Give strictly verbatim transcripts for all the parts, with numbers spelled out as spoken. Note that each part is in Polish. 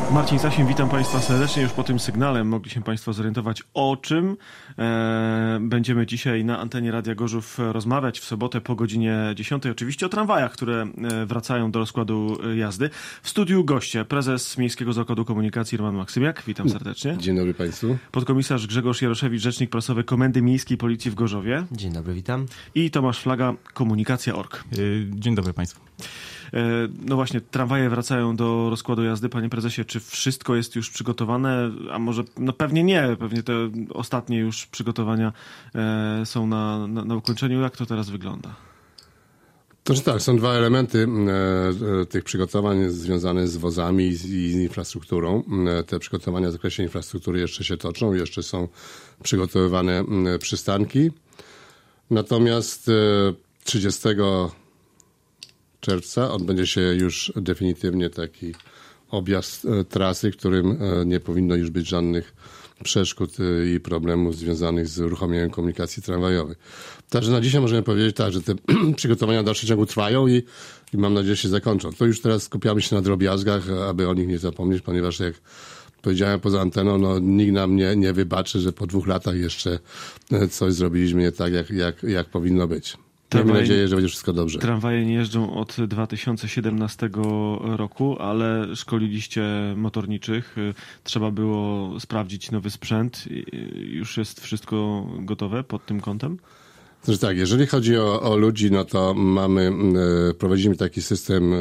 Marcin Sasin, witam Państwa serdecznie. Już po tym sygnale mogli się Państwo zorientować, o czym e, będziemy dzisiaj na antenie Radia Gorzów rozmawiać w sobotę po godzinie dziesiątej. Oczywiście o tramwajach, które wracają do rozkładu jazdy. W studiu goście, prezes Miejskiego Zakładu Komunikacji Roman Maksymiak. Witam serdecznie. Dzień dobry Państwu. Podkomisarz Grzegorz Jaroszewicz, rzecznik prasowy Komendy Miejskiej Policji w Gorzowie. Dzień dobry, witam. I Tomasz Flaga, Komunikacja kropka org. Dzień dobry Państwu. No właśnie, tramwaje wracają do rozkładu jazdy. Panie prezesie, czy wszystko jest już przygotowane? A może, no pewnie nie, pewnie te ostatnie już przygotowania e, są na, na, na ukończeniu. Jak to teraz wygląda? To znaczy tak, są dwa elementy e, tych przygotowań związane z wozami i z, i z infrastrukturą. E, te przygotowania w zakresie infrastruktury jeszcze się toczą, jeszcze są przygotowywane e, przystanki. Natomiast e, trzydziestego czerwca odbędzie się już definitywnie taki objazd e, trasy, w którym e, nie powinno już być żadnych przeszkód e, i problemów związanych z uruchomieniem komunikacji tramwajowej. Także na dzisiaj możemy powiedzieć tak, że te przygotowania w dalszym ciągu trwają i, i mam nadzieję, że się zakończą. To już teraz skupiamy się na drobiazgach, aby o nich nie zapomnieć, ponieważ jak powiedziałem poza anteną, no nikt nam nie, nie wybaczy, że po dwóch latach jeszcze coś zrobiliśmy nie tak, jak, jak, jak powinno być. Mam nadzieję, że będzie wszystko dobrze. Tramwaje nie jeżdżą od dwa tysiące siedemnastego roku, ale szkoliliście motorniczych. Trzeba było sprawdzić nowy sprzęt. Już jest wszystko gotowe pod tym kątem? Znaczy tak, jeżeli chodzi o, o ludzi, no to mamy, prowadzimy taki system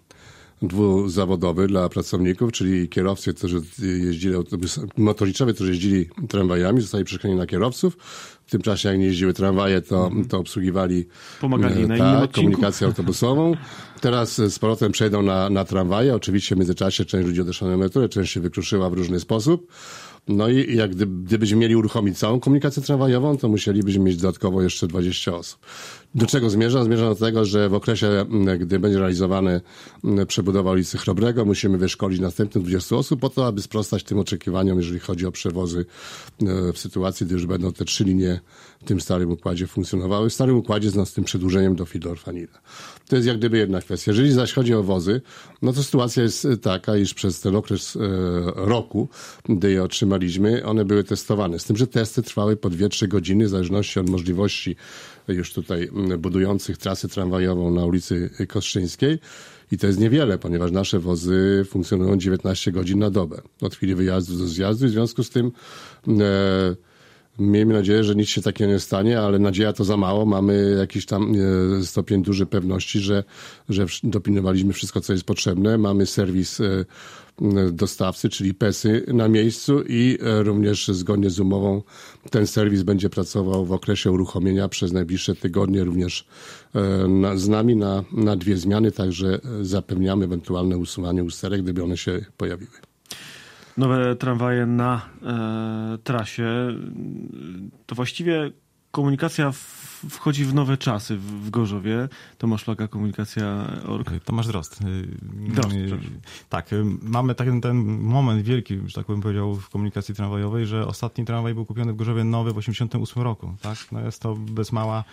dwuzawodowy dla pracowników, czyli kierowcy, którzy jeździli autobusami, motorniczowie, którzy jeździli tramwajami, zostali przeszkoleni na kierowców. W tym czasie, jak nie jeździły tramwaje, to, to obsługiwali Pomagali na ta, innym komunikację autobusową. Teraz z powrotem przejdą na, na tramwaje. Oczywiście w międzyczasie część ludzi odeszła na emeryturę, część się wykruszyła w różny sposób. No i jak gdy, gdybyśmy mieli uruchomić całą komunikację tramwajową, to musielibyśmy mieć dodatkowo jeszcze dwadzieścia osób. Do czego zmierzam? Zmierzam do tego, że w okresie, gdy będzie realizowana przebudowa ulicy Chrobrego, musimy wyszkolić następnych dwadzieścia osób po to, aby sprostać tym oczekiwaniom, jeżeli chodzi o przewozy w sytuacji, gdy już będą te trzy linie w tym starym układzie funkcjonowały. W starym układzie z, no, z tym przedłużeniem do Fidor-Fanila. To jest jak gdyby jedna kwestia. Jeżeli zaś chodzi o wozy, no to sytuacja jest taka, iż przez ten okres e, roku, gdy je otrzymaliśmy, one były testowane. Z tym, że testy trwały po dwie trzy godziny, w zależności od możliwości już tutaj budujących trasę tramwajową na ulicy Kostrzyńskiej. I to jest niewiele, ponieważ nasze wozy funkcjonują dziewiętnaście godzin na dobę. Od chwili wyjazdu do zjazdu. W związku z tym e, miejmy nadzieję, że nic się takiego nie stanie, ale nadzieja to za mało. Mamy jakiś tam e, stopień dużej pewności, że, że dopilnowaliśmy wszystko, co jest potrzebne. Mamy serwis e, dostawcy, czyli pesy na miejscu i również zgodnie z umową ten serwis będzie pracował w okresie uruchomienia przez najbliższe tygodnie również na, z nami na, na dwie zmiany, także zapewniamy ewentualne usuwanie usterek, gdyby one się pojawiły. Nowe tramwaje na e, trasie, to właściwie komunikacja w, wchodzi w nowe czasy w, w Gorzowie. Tomasz Flaga, Komunikacja kropka org. Tomasz Drozd. Drozd tak, mamy taki ten moment wielki, że tak bym powiedział, w komunikacji tramwajowej, że ostatni tramwaj był kupiony w Gorzowie nowy w osiemdziesiątym ósmym roku. Tak? No jest to bez mała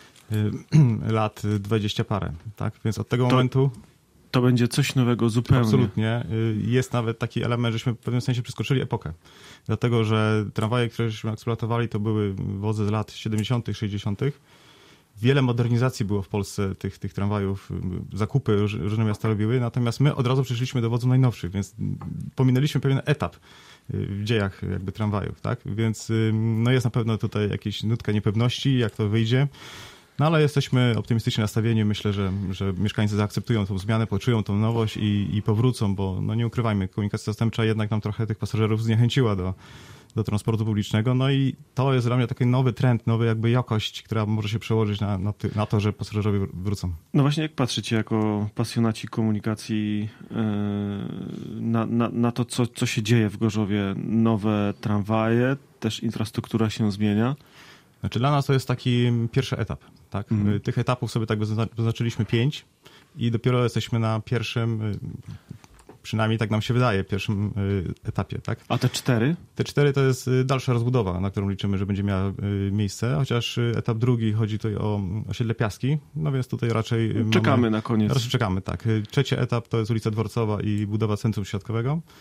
y, lat dwadzieścia parę. Tak? Więc od tego to... momentu... To będzie coś nowego zupełnie. Absolutnie. Jest nawet taki element, żeśmy w pewnym sensie przeskoczyli epokę. Dlatego, że tramwaje, któreśmy eksploatowali, to były wozy z lat siedemdziesiątych, sześćdziesiątych. Wiele modernizacji było w Polsce tych, tych tramwajów, zakupy różne miasta robiły, natomiast my od razu przeszliśmy do wozów najnowszych, więc pominęliśmy pewien etap w dziejach jakby tramwajów, tak? Więc no jest na pewno tutaj jakaś nutka niepewności, jak to wyjdzie. No ale jesteśmy optymistycznie nastawieni. Myślę, że, że mieszkańcy zaakceptują tą zmianę, poczują tą nowość i, i powrócą, bo no nie ukrywajmy, komunikacja zastępcza jednak nam trochę tych pasażerów zniechęciła do, do transportu publicznego. No i to jest dla mnie taki nowy trend, nowy jakby jakość, która może się przełożyć na, na, ty, na to, że pasażerowie wrócą. No właśnie, jak patrzycie jako pasjonaci komunikacji yy, na, na, na to, co, co się dzieje w Gorzowie? Nowe tramwaje, też infrastruktura się zmienia. Znaczy dla nas to jest taki pierwszy etap. Tak? Mm. Tych etapów sobie tak wyznaczyliśmy pięć i dopiero jesteśmy na pierwszym, przynajmniej tak nam się wydaje, pierwszym etapie. Tak? A te cztery? Te cztery to jest dalsza rozbudowa, na którą liczymy, że będzie miała miejsce, chociaż etap drugi chodzi tutaj o osiedle Piaski, no więc tutaj raczej... Czekamy mamy, na koniec. Raczej czekamy, tak. Trzeci etap to jest ulica Dworcowa i budowa Centrum Świadkowego.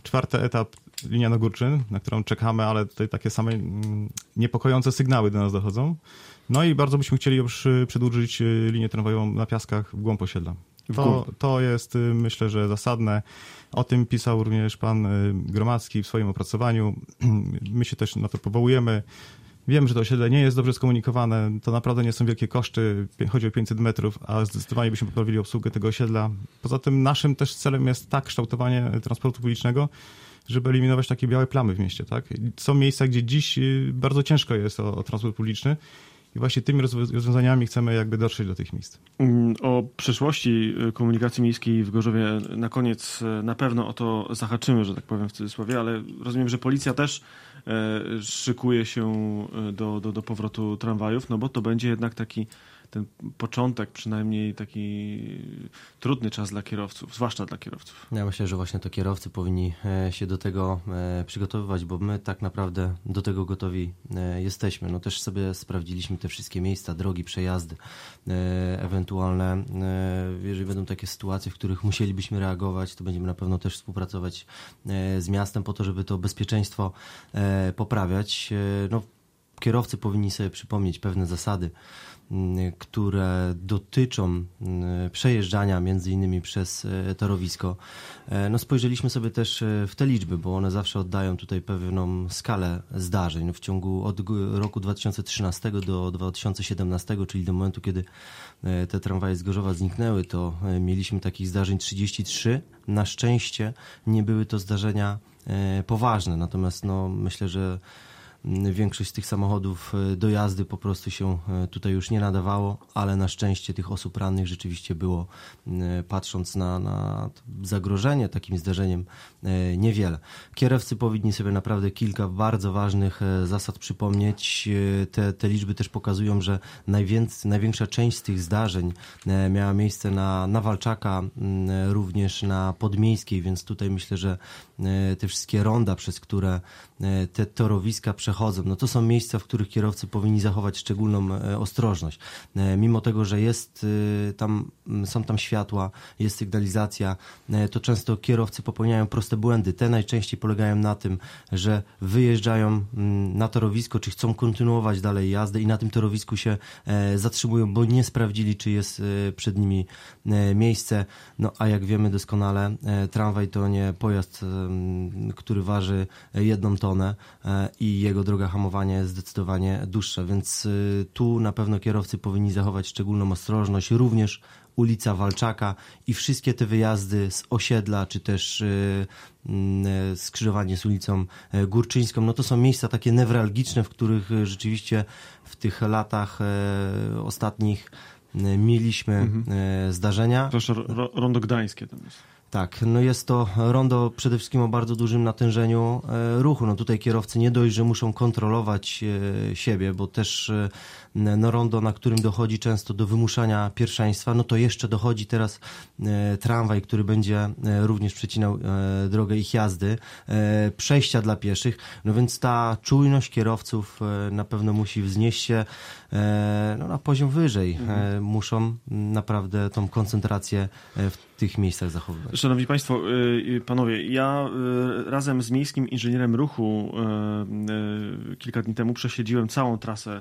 Czwarty etap, linia Nogórczyn, na którą czekamy, ale tutaj takie same mm, niepokojące sygnały do nas dochodzą. No i bardzo byśmy chcieli już przedłużyć linię tramwajową na Piaskach w głąb osiedla. To, to jest, myślę, że zasadne. O tym pisał również pan Gromadzki w swoim opracowaniu. My się też na to powołujemy. Wiem, że to osiedle nie jest dobrze skomunikowane. To naprawdę nie są wielkie koszty. Chodzi o pięćset metrów, a zdecydowanie byśmy poprawili obsługę tego osiedla. Poza tym naszym też celem jest tak kształtowanie transportu publicznego, żeby eliminować takie białe plamy w mieście. Tak? Są miejsca, gdzie dziś bardzo ciężko jest o, o transport publiczny. I właśnie tymi rozwiązaniami chcemy jakby dotrzeć do tych miejsc. O przyszłości komunikacji miejskiej w Gorzowie na koniec na pewno o to zahaczymy, że tak powiem w cudzysłowie, ale rozumiem, że policja też e, szykuje się do, do, do powrotu tramwajów, no bo to będzie jednak taki ten początek, przynajmniej taki trudny czas dla kierowców, zwłaszcza dla kierowców. Ja myślę, że właśnie to kierowcy powinni się do tego przygotowywać, bo my tak naprawdę do tego gotowi jesteśmy. No też sobie sprawdziliśmy te wszystkie miejsca, drogi, przejazdy, ewentualne, jeżeli będą takie sytuacje, w których musielibyśmy reagować, to będziemy na pewno też współpracować z miastem po to, żeby to bezpieczeństwo poprawiać. No, kierowcy powinni sobie przypomnieć pewne zasady, które dotyczą przejeżdżania między innymi przez torowisko. No spojrzeliśmy sobie też w te liczby, bo one zawsze oddają tutaj pewną skalę zdarzeń. No w ciągu od roku dwa tysiące trzynastego do dwa tysiące siedemnastego, czyli do momentu, kiedy te tramwaje z Gorzowa zniknęły, to mieliśmy takich zdarzeń trzydzieści trzy. Na szczęście nie były to zdarzenia poważne, natomiast no myślę, że większość z tych samochodów do jazdy po prostu się tutaj już nie nadawało, ale na szczęście tych osób rannych rzeczywiście było, patrząc na, na zagrożenie takim zdarzeniem, niewiele. Kierowcy powinni sobie naprawdę kilka bardzo ważnych zasad przypomnieć. Te, te liczby też pokazują, że najwięcej, największa część z tych zdarzeń miała miejsce na, na Walczaka, również na Podmiejskiej, więc tutaj myślę, że te wszystkie ronda, przez które te torowiska przechodzą, no to są miejsca, w których kierowcy powinni zachować szczególną ostrożność. Mimo tego, że jest tam, są tam światła, jest sygnalizacja, to często kierowcy popełniają proste błędy. Te najczęściej polegają na tym, że wyjeżdżają na torowisko, czy chcą kontynuować dalej jazdę i na tym torowisku się zatrzymują, bo nie sprawdzili, czy jest przed nimi miejsce. No a jak wiemy doskonale, tramwaj to nie pojazd, który waży jedną tonę i jego droga hamowania jest zdecydowanie dłuższa, więc tu na pewno kierowcy powinni zachować szczególną ostrożność, również ulica Walczaka i wszystkie te wyjazdy z osiedla, czy też skrzyżowanie z ulicą Górczyńską, no to są miejsca takie newralgiczne, w których rzeczywiście w tych latach ostatnich mieliśmy mhm. zdarzenia. Proszę, rondo gdańskie tam jest. Tak, no jest to rondo przede wszystkim o bardzo dużym natężeniu ruchu. No tutaj kierowcy nie dość, że muszą kontrolować siebie, bo też no rondo, na którym dochodzi często do wymuszania pierwszeństwa, no to jeszcze dochodzi teraz tramwaj, który będzie również przecinał drogę ich jazdy, przejścia dla pieszych, no więc ta czujność kierowców na pewno musi wznieść się no, na poziom wyżej. Mhm. Muszą naprawdę tą koncentrację w tych miejscach zachowywać. Szanowni Państwo, panowie, ja razem z miejskim inżynierem ruchu kilka dni temu prześledziłem całą trasę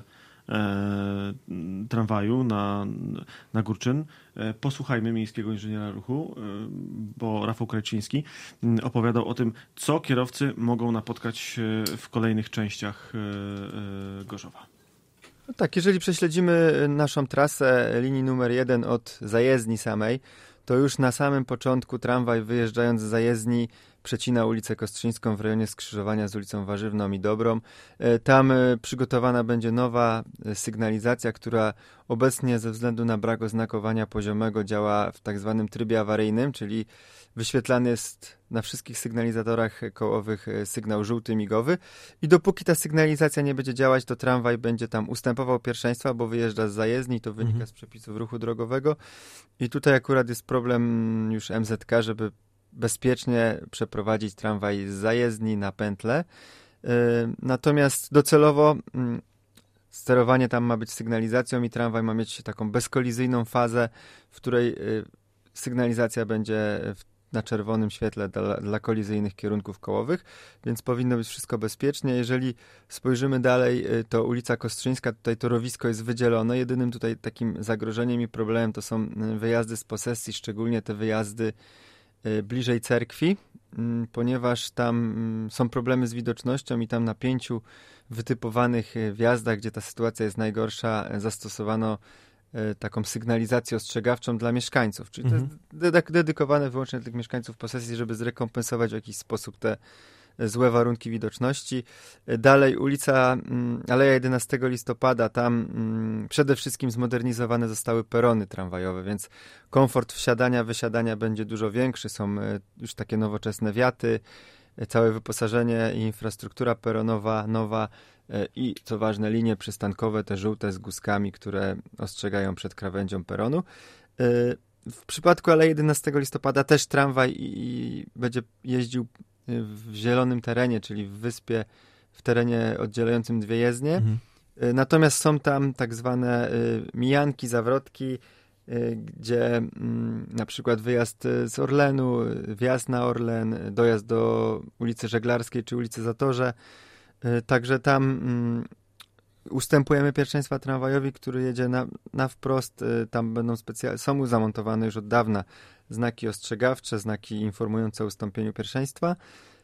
tramwaju na, na Górczyn. Posłuchajmy miejskiego inżyniera ruchu, bo Rafał Krajczyński opowiadał o tym, co kierowcy mogą napotkać w kolejnych częściach Gorzowa. No tak, jeżeli prześledzimy naszą trasę linii numer jeden od zajezdni samej, to już na samym początku tramwaj wyjeżdżając z zajezdni przecina ulicę Kostrzyńską w rejonie skrzyżowania z ulicą Warzywną i Dobrą. Tam przygotowana będzie nowa sygnalizacja, która obecnie ze względu na brak oznakowania poziomego działa w tak zwanym trybie awaryjnym, czyli wyświetlany jest na wszystkich sygnalizatorach kołowych sygnał żółty migowy i dopóki ta sygnalizacja nie będzie działać, to tramwaj będzie tam ustępował pierwszeństwa, bo wyjeżdża z zajezdni, to wynika mhm. z przepisów ruchu drogowego i tutaj akurat jest problem już M Z K, żeby bezpiecznie przeprowadzić tramwaj z zajezdni na pętlę. Natomiast docelowo sterowanie tam ma być sygnalizacją i tramwaj ma mieć taką bezkolizyjną fazę, w której sygnalizacja będzie w na czerwonym świetle dla, dla kolizyjnych kierunków kołowych, więc powinno być wszystko bezpiecznie. Jeżeli spojrzymy dalej, to ulica Kostrzyńska, tutaj torowisko jest wydzielone. Jedynym tutaj takim zagrożeniem i problemem to są wyjazdy z posesji, szczególnie te wyjazdy bliżej cerkwi, ponieważ tam są problemy z widocznością i tam na pięciu wytypowanych wjazdach, gdzie ta sytuacja jest najgorsza, zastosowano taką sygnalizację ostrzegawczą dla mieszkańców, czyli mhm. to jest dedykowane wyłącznie dla tych mieszkańców posesji, żeby zrekompensować w jakiś sposób te złe warunki widoczności. Dalej ulica Aleja jedenastego listopada, tam przede wszystkim zmodernizowane zostały perony tramwajowe, więc komfort wsiadania, wysiadania będzie dużo większy, są już takie nowoczesne wiaty, całe wyposażenie i infrastruktura peronowa nowa i, co ważne, linie przystankowe, te żółte z guzkami, które ostrzegają przed krawędzią peronu. W przypadku Alei jedenastego listopada też tramwaj i będzie jeździł w zielonym terenie, czyli w wyspie, w terenie oddzielającym dwie jezdnie. Mhm. Natomiast są tam tak zwane mijanki, zawrotki, gdzie na przykład wyjazd z Orlenu, wjazd na Orlen, dojazd do ulicy Żeglarskiej czy ulicy Zatorze. Także tam ustępujemy pierwszeństwa tramwajowi, który jedzie na, na wprost. Tam będą specjalne, są zamontowane już od dawna znaki ostrzegawcze, znaki informujące o ustąpieniu pierwszeństwa.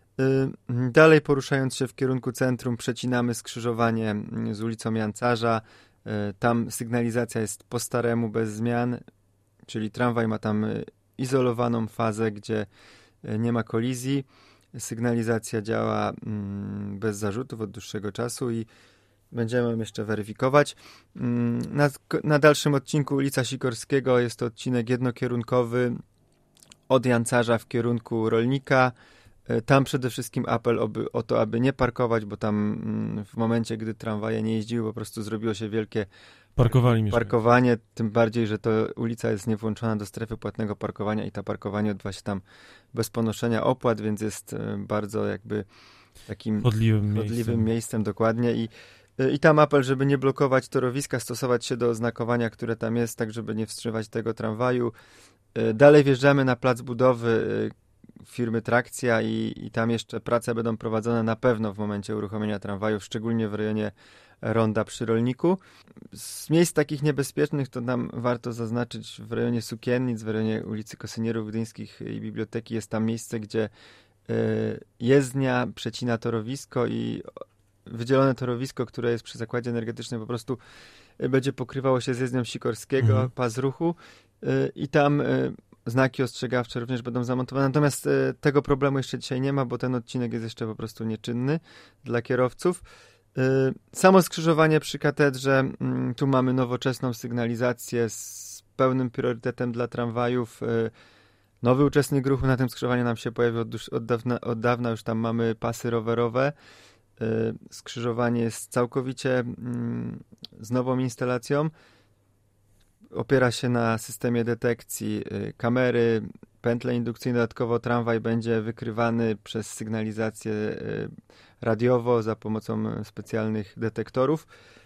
Dalej poruszając się w kierunku centrum przecinamy skrzyżowanie z ulicą Jancarza. Tam sygnalizacja jest po staremu, bez zmian, czyli tramwaj ma tam izolowaną fazę, gdzie nie ma kolizji. Sygnalizacja działa bez zarzutów od dłuższego czasu i będziemy ją jeszcze weryfikować. Na, na dalszym odcinku ulica Sikorskiego jest to odcinek jednokierunkowy od Jancarza w kierunku Rolnika. Tam przede wszystkim apel oby, o to, aby nie parkować, bo tam w momencie, gdy tramwaje nie jeździły, po prostu zrobiło się wielkie Parkowali parkowanie, tym bardziej, że to ulica jest niewłączona do strefy płatnego parkowania i to parkowanie odbywa się tam bez ponoszenia opłat, więc jest bardzo jakby takim chodliwym, chodliwym miejscem. miejscem, dokładnie. I, I tam apel, żeby nie blokować torowiska, stosować się do oznakowania, które tam jest, tak żeby nie wstrzymywać tego tramwaju. Dalej wjeżdżamy na plac budowy firmy Trakcja i, i tam jeszcze prace będą prowadzone na pewno w momencie uruchomienia tramwajów, szczególnie w rejonie Ronda przy Rolniku. Z miejsc takich niebezpiecznych to nam warto zaznaczyć w rejonie Sukiennic, w rejonie ulicy Kosynierów Gdyńskich i Biblioteki jest tam miejsce, gdzie y, jezdnia przecina torowisko i wydzielone torowisko, które jest przy zakładzie energetycznym, po prostu będzie pokrywało się z jezdnią Sikorskiego, mhm. pas ruchu y, i tam y, znaki ostrzegawcze również będą zamontowane. Natomiast y, tego problemu jeszcze dzisiaj nie ma, bo ten odcinek jest jeszcze po prostu nieczynny dla kierowców. Y, samo skrzyżowanie przy katedrze, y, tu mamy nowoczesną sygnalizację z pełnym priorytetem dla tramwajów. Y, nowy uczestnik ruchu na tym skrzyżowaniu nam się pojawił od, od, dawna, od dawna, już tam mamy pasy rowerowe. Y, skrzyżowanie jest całkowicie y, z nową instalacją. Opiera się na systemie detekcji y, kamery, pętle indukcyjne. Dodatkowo tramwaj będzie wykrywany przez sygnalizację y, radiowo za pomocą specjalnych detektorów.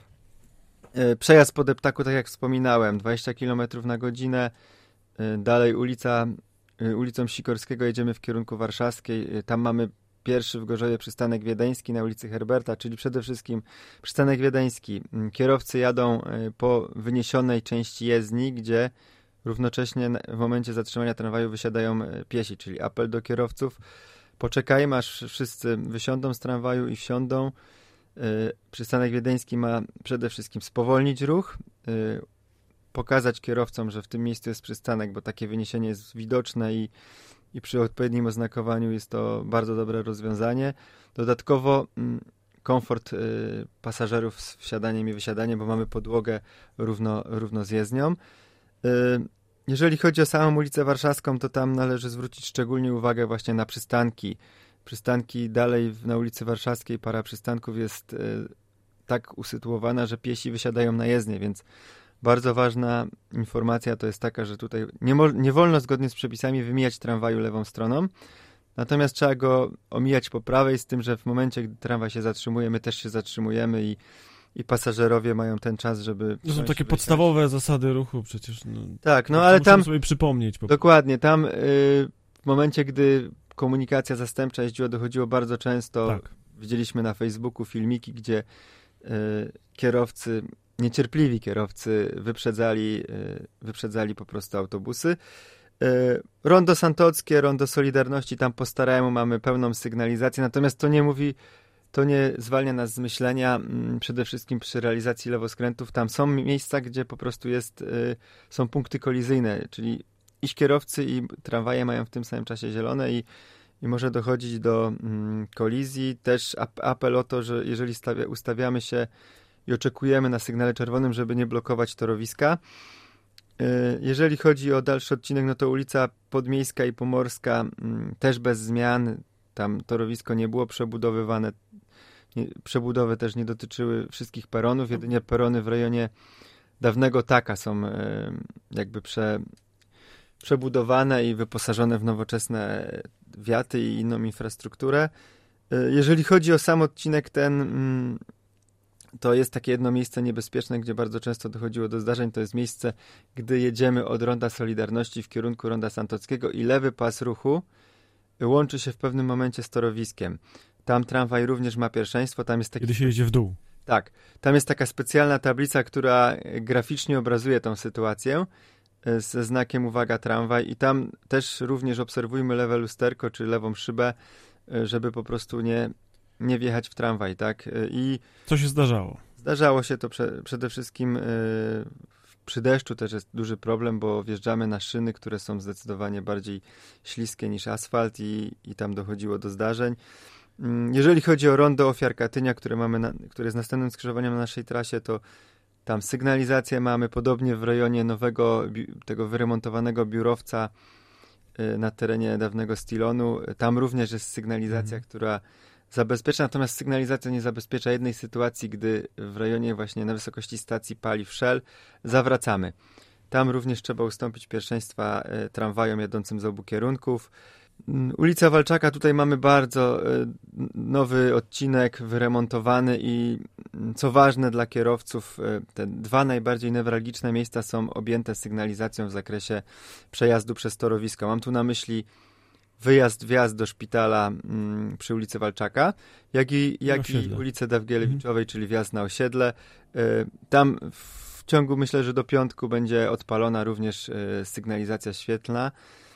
Y, przejazd po deptaku, tak jak wspominałem, dwadzieścia kilometrów na godzinę. Y, dalej ulica, y, ulicą Sikorskiego jedziemy w kierunku warszawskiej. Y, tam mamy pierwszy w Gorzowie przystanek wiedeński na ulicy Herberta, czyli przede wszystkim przystanek wiedeński. Kierowcy jadą po wyniesionej części jezdni, gdzie równocześnie w momencie zatrzymania tramwaju wysiadają piesi, czyli apel do kierowców. Poczekajmy, aż wszyscy wysiądą z tramwaju i wsiądą. Przystanek wiedeński ma przede wszystkim spowolnić ruch, pokazać kierowcom, że w tym miejscu jest przystanek, bo takie wyniesienie jest widoczne i i przy odpowiednim oznakowaniu jest to bardzo dobre rozwiązanie. Dodatkowo mm, komfort y, pasażerów z wsiadaniem i wysiadaniem, bo mamy podłogę równo, równo z jezdnią. Y, jeżeli chodzi o samą ulicę Warszawską, to tam należy zwrócić szczególnie uwagę właśnie na przystanki. Przystanki dalej na ulicy Warszawskiej, para przystanków jest y, tak usytuowana, że piesi wysiadają na jezdnię, więc bardzo ważna informacja to jest taka, że tutaj nie, mo- nie wolno zgodnie z przepisami wymijać tramwaju lewą stroną, natomiast trzeba go omijać po prawej, z tym, że w momencie, gdy tramwaj się zatrzymuje, my też się zatrzymujemy i, i pasażerowie mają ten czas, żeby... To są takie podstawowe zasady ruchu przecież. No, tak, no ale tam... sobie przypomnieć. Po dokładnie, tam y, w momencie, gdy komunikacja zastępcza jeździła, dochodziło bardzo często, Tak. widzieliśmy na Facebooku filmiki, gdzie y, kierowcy, niecierpliwi kierowcy wyprzedzali, y, wyprzedzali po prostu autobusy. Y, rondo Santockie, rondo Solidarności, tam po staremu mamy pełną sygnalizację, natomiast to nie mówi, to nie zwalnia nas z myślenia, y, przede wszystkim przy realizacji lewoskrętów, tam są miejsca, gdzie po prostu jest, y, są punkty kolizyjne, czyli i kierowcy i tramwaje mają w tym samym czasie zielone i, i może dochodzić do mm, kolizji. Też ap- apel o to, że jeżeli stawia, ustawiamy się i oczekujemy na sygnale czerwonym, żeby nie blokować torowiska. Yy, jeżeli chodzi o dalszy odcinek, no to ulica Podmiejska i Pomorska mm, też bez zmian. Tam torowisko nie było przebudowywane. Nie, przebudowy też nie dotyczyły wszystkich peronów, jedynie perony w rejonie dawnego Taka są yy, jakby prze przebudowane i wyposażone w nowoczesne wiaty i inną infrastrukturę. Jeżeli chodzi o sam odcinek ten, to jest takie jedno miejsce niebezpieczne, gdzie bardzo często dochodziło do zdarzeń. To jest miejsce, gdy jedziemy od Ronda Solidarności w kierunku Ronda Santockiego i lewy pas ruchu łączy się w pewnym momencie z torowiskiem. Tam tramwaj również ma pierwszeństwo. Tam jest taki... Kiedy się jedzie w dół. Tak. Tam jest taka specjalna tablica, która graficznie obrazuje tą sytuację ze znakiem uwaga tramwaj i tam też również obserwujmy lewe lusterko czy lewą szybę, żeby po prostu nie, nie wjechać w tramwaj, tak? I co się zdarzało? Zdarzało się to prze, przede wszystkim przy deszczu też jest duży problem, bo wjeżdżamy na szyny, które są zdecydowanie bardziej śliskie niż asfalt i, i tam dochodziło do zdarzeń. Jeżeli chodzi o rondo Ofiar Katynia, które mamy na, które jest następnym skrzyżowaniem na naszej trasie, to tam sygnalizację mamy, podobnie w rejonie nowego, tego wyremontowanego biurowca na terenie dawnego Stilonu. Tam również jest sygnalizacja, mhm. która zabezpiecza, natomiast sygnalizacja nie zabezpiecza jednej sytuacji, gdy w rejonie właśnie na wysokości stacji paliw Shell zawracamy. Tam również trzeba ustąpić pierwszeństwa tramwajom jadącym z obu kierunków. Ulica Walczaka, tutaj mamy bardzo nowy odcinek, wyremontowany i co ważne dla kierowców, te dwa najbardziej newralgiczne miejsca są objęte sygnalizacją w zakresie przejazdu przez torowisko. Mam tu na myśli wyjazd, wjazd do szpitala mm, przy ulicy Walczaka, jak i, jak i ulicę Dawgielewiczowej, mhm. czyli wjazd na osiedle. Y, tam w ciągu, myślę, że do piątku będzie odpalona również y, sygnalizacja świetlna,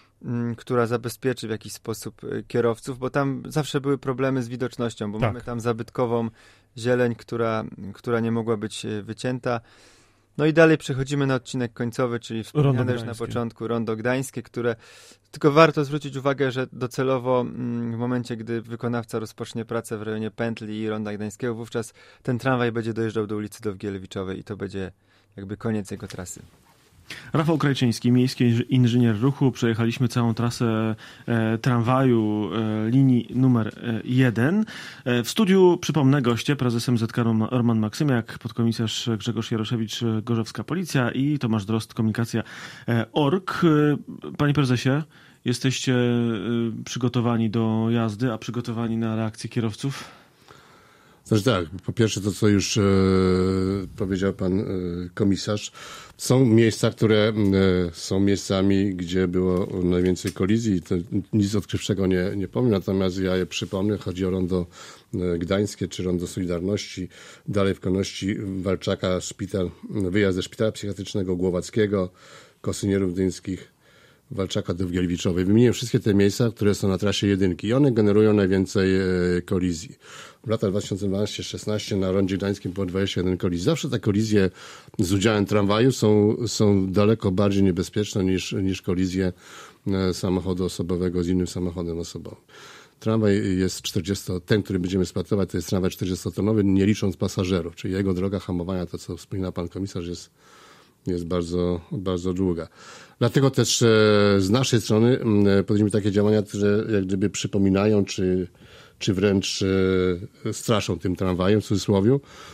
która zabezpieczy w jakiś sposób kierowców, bo tam zawsze były problemy z widocznością, bo tak. mamy tam zabytkową zieleń, która, która nie mogła być wycięta. No i dalej przechodzimy na odcinek końcowy, czyli wspomniane już na początku Rondo Gdańskie, które tylko warto zwrócić uwagę, że docelowo w momencie, gdy wykonawca rozpocznie pracę w rejonie pętli i Ronda Gdańskiego, wówczas ten tramwaj będzie dojeżdżał do ulicy Dowgielewiczowej i to będzie jakby koniec jego trasy. Rafał Krajczyński, miejski inżynier ruchu. Przejechaliśmy całą trasę e, tramwaju e, linii numer jeden. E, w studiu, przypomnę, goście, prezes M Z K Roman Maksymiak, podkomisarz Grzegorz Jaroszewicz, Gorzowska Policja i Tomasz Drozd, komunikacja kropka org. E, panie prezesie, jesteście e, przygotowani do jazdy, a przygotowani na reakcję kierowców? Znaczy tak, po pierwsze to, co już e, powiedział pan e, komisarz, są miejsca, które e, są miejscami, gdzie było najwięcej kolizji. To nic odkrywczego nie, nie powiem, natomiast ja je przypomnę. Chodzi o Rondo Gdańskie czy Rondo Solidarności. Dalej w kolejności Walczaka, szpital, wyjazd ze szpitala psychiatrycznego Głowackiego, Kosynierów Gdyńskich, Walczaka do Wgielwiczowej. Wymieniłem wszystkie te miejsca, które są na trasie jedynki i one generują najwięcej e, kolizji. W latach dwa tysiące dwunastym szesnastym na Rondzie Gdańskim było dwadzieścia jeden kolizji. Zawsze te kolizje z udziałem tramwaju są, są daleko bardziej niebezpieczne niż, niż kolizje e, samochodu osobowego z innym samochodem osobowym. Tramwaj jest czterdzieści, ten, który będziemy eksploatować, to jest tramwaj czterdziestotonowy, nie licząc pasażerów, czyli jego droga hamowania, to co wspomina pan komisarz, jest jest bardzo, bardzo długa. Dlatego też e, z naszej strony e, podjęliśmy takie działania, które jak gdyby przypominają, czy, czy wręcz e, straszą tym tramwajem, w cudzysłowie.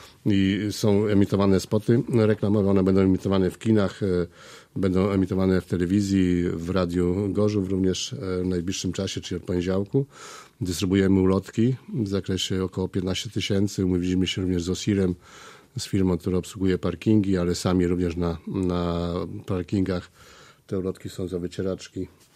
I są emitowane spoty reklamowe, one będą emitowane w kinach, e, będą emitowane w telewizji, w Radiu Gorzów również e, w najbliższym czasie, czyli od poniedziałku. Dystrybuujemy ulotki w zakresie około piętnaście tysięcy. Umówiliśmy się również z Osirem, z firmą, która obsługuje parkingi, ale sami również na, na parkingach te ulotki są za wycieraczki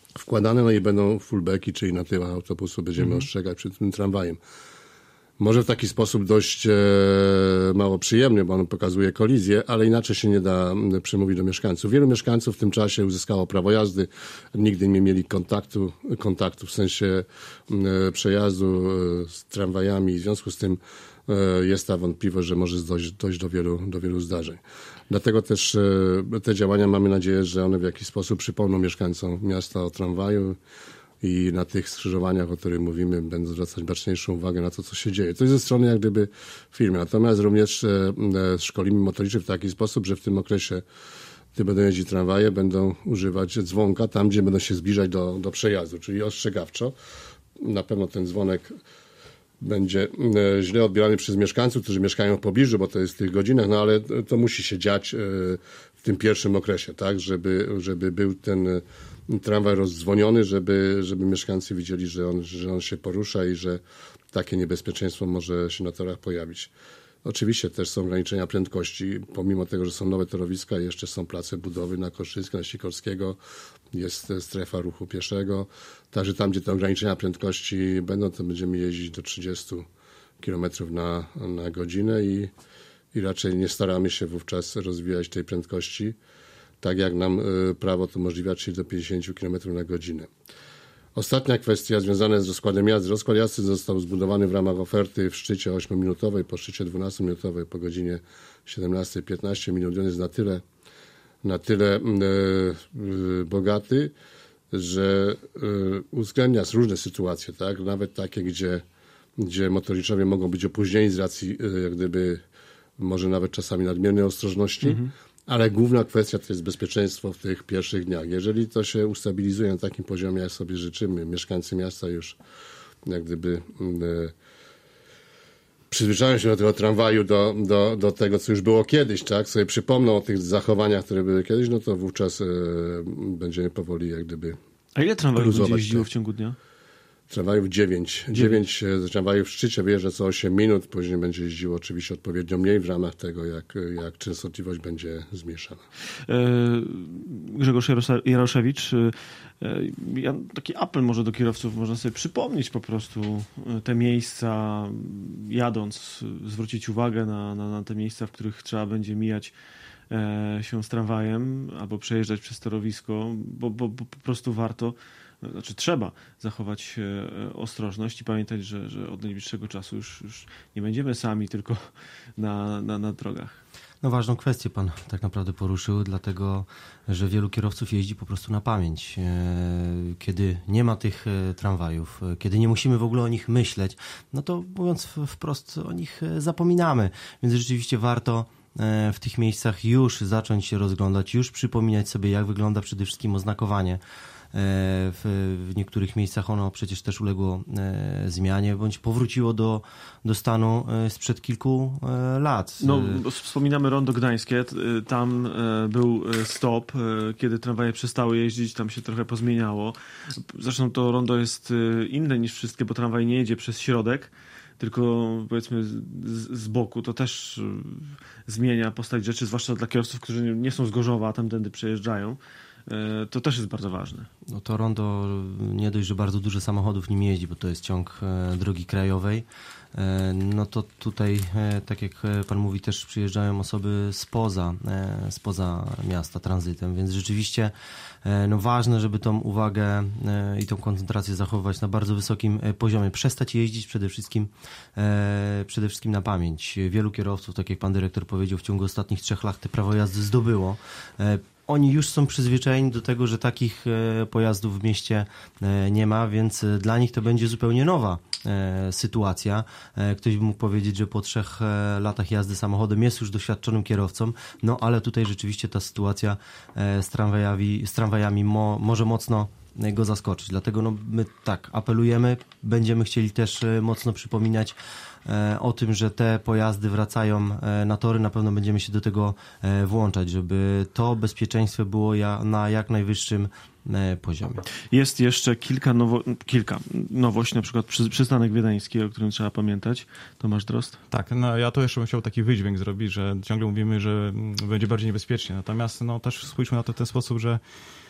wkładane, no i będą fullbacki, czyli na tyłach autobusu będziemy mhm. ostrzegać przed tym tramwajem. Może w taki sposób dość e, mało przyjemny, bo on pokazuje kolizję, ale inaczej się nie da przemówić do mieszkańców. Wielu mieszkańców w tym czasie uzyskało prawo jazdy, nigdy nie mieli kontaktu, kontaktu w sensie e, przejazdu e, z tramwajami. W związku z tym e, jest ta wątpliwość, że może dojść, dojść do wielu, do wielu zdarzeń. Dlatego też e, te działania mamy nadzieję, że one w jakiś sposób przypomną mieszkańcom miasta o tramwaju, i na tych skrzyżowaniach, o których mówimy, będą zwracać baczniejszą uwagę na to, co się dzieje. To jest ze strony jak gdyby firmy. Natomiast również e, szkolimy motoryczy w taki sposób, że w tym okresie, gdy będą jeździć tramwaje, będą używać dzwonka tam, gdzie będą się zbliżać do, do przejazdu, czyli ostrzegawczo. Na pewno ten dzwonek będzie e, źle odbierany przez mieszkańców, którzy mieszkają w pobliżu, bo to jest w tych godzinach, no ale to musi się dziać e, w tym pierwszym okresie, tak, żeby, żeby był ten tramwaj rozdzwoniony, żeby, żeby mieszkańcy widzieli, że on, że on się porusza i że takie niebezpieczeństwo może się na torach pojawić. Oczywiście też są ograniczenia prędkości, pomimo tego, że są nowe torowiska, jeszcze są place budowy na Kostrzyńskiej, na Sikorskiego, jest strefa ruchu pieszego. Także tam, gdzie te ograniczenia prędkości będą, to będziemy jeździć do trzydziestu kilometrów na, na godzinę i, i raczej nie staramy się wówczas rozwijać tej prędkości, tak jak nam prawo to umożliwia, czyli do pięćdziesięciu kilometrów na godzinę. Ostatnia kwestia związana z rozkładem jazdy. Rozkład jazdy został zbudowany w ramach oferty w szczycie ośmiominutowej, po szczycie dwunastominutowej, po godzinie siedemnastej piętnaście minut. On jest na tyle, na tyle e, e, bogaty, że e, uwzględnia różne sytuacje, tak? Nawet takie, gdzie, gdzie motoryczowie mogą być opóźnieni z racji e, jak gdyby może nawet czasami nadmiernej ostrożności. Mhm. Ale główna kwestia to jest bezpieczeństwo w tych pierwszych dniach. Jeżeli to się ustabilizuje na takim poziomie, jak sobie życzymy, mieszkańcy miasta już jak gdyby e, przyzwyczają się do tego tramwaju, do, do, do tego, co już było kiedyś, tak? Sobie przypomną o tych zachowaniach, które były kiedyś, no to wówczas e, będziemy powoli jak gdyby A ile tramwajów będzie jeździło w ciągu dnia? Tramwajów dziewięć. Dziewięć tramwajów w szczycie wyjeżdża co osiem minut, później będzie jeździło oczywiście odpowiednio mniej w ramach tego, jak, jak częstotliwość będzie zmniejszana. Grzegorz Jaroszewicz, ja, taki apel może do kierowców, można sobie przypomnieć po prostu te miejsca, jadąc, zwrócić uwagę na, na, na te miejsca, w których trzeba będzie mijać się z tramwajem albo przejeżdżać przez torowisko, bo, bo, bo po prostu warto, znaczy trzeba zachować ostrożność i pamiętać, że, że od najbliższego czasu już, już nie będziemy sami tylko na, na, na drogach. No ważną kwestię pan tak naprawdę poruszył, dlatego że wielu kierowców jeździ po prostu na pamięć. Kiedy nie ma tych tramwajów, kiedy nie musimy w ogóle o nich myśleć, no to mówiąc wprost o nich zapominamy. Więc rzeczywiście warto w tych miejscach już zacząć się rozglądać, już przypominać sobie, jak wygląda przede wszystkim oznakowanie. W, w niektórych miejscach ono przecież też uległo zmianie, bądź powróciło do, do stanu sprzed kilku lat. No, wspominamy Rondo Gdańskie, tam był stop, kiedy tramwaje przestały jeździć, tam się trochę pozmieniało. Zresztą to rondo jest inne niż wszystkie, bo tramwaj nie jedzie przez środek, tylko powiedzmy z, z boku. To też zmienia postać rzeczy, zwłaszcza dla kierowców, którzy nie są z Gorzowa, a tamtędy przejeżdżają. To też jest bardzo ważne. No to rondo nie dość, że bardzo dużo samochodów nim jeździ, bo to jest ciąg drogi krajowej. No to tutaj, tak jak pan mówi, też przyjeżdżają osoby spoza, spoza miasta tranzytem, więc rzeczywiście no ważne, żeby tą uwagę i tą koncentrację zachowywać na bardzo wysokim poziomie. Przestać jeździć przede wszystkim, przede wszystkim na pamięć. Wielu kierowców, tak jak pan dyrektor powiedział, w ciągu ostatnich trzech lat te prawo jazdy zdobyło. Oni już są przyzwyczajeni do tego, że takich pojazdów w mieście nie ma, więc dla nich to będzie zupełnie nowa sytuacja. Ktoś by mógł powiedzieć, że po trzech latach jazdy samochodem jest już doświadczonym kierowcą, no ale tutaj rzeczywiście ta sytuacja z tramwajami, z tramwajami mo, może mocno go zaskoczyć. Dlatego no, my tak apelujemy, będziemy chcieli też mocno przypominać o tym, że te pojazdy wracają na tory. Na pewno będziemy się do tego włączać, żeby to bezpieczeństwo było na jak najwyższym poziomie. Jest jeszcze kilka, nowo, kilka nowości, na przykład przy, przystanek wiedeński, o którym trzeba pamiętać. Tomasz Drozd? Tak, no ja tu jeszcze bym chciał taki wydźwięk zrobić, że ciągle mówimy, że będzie bardziej niebezpiecznie. Natomiast no, też spójrzmy na to w ten sposób, że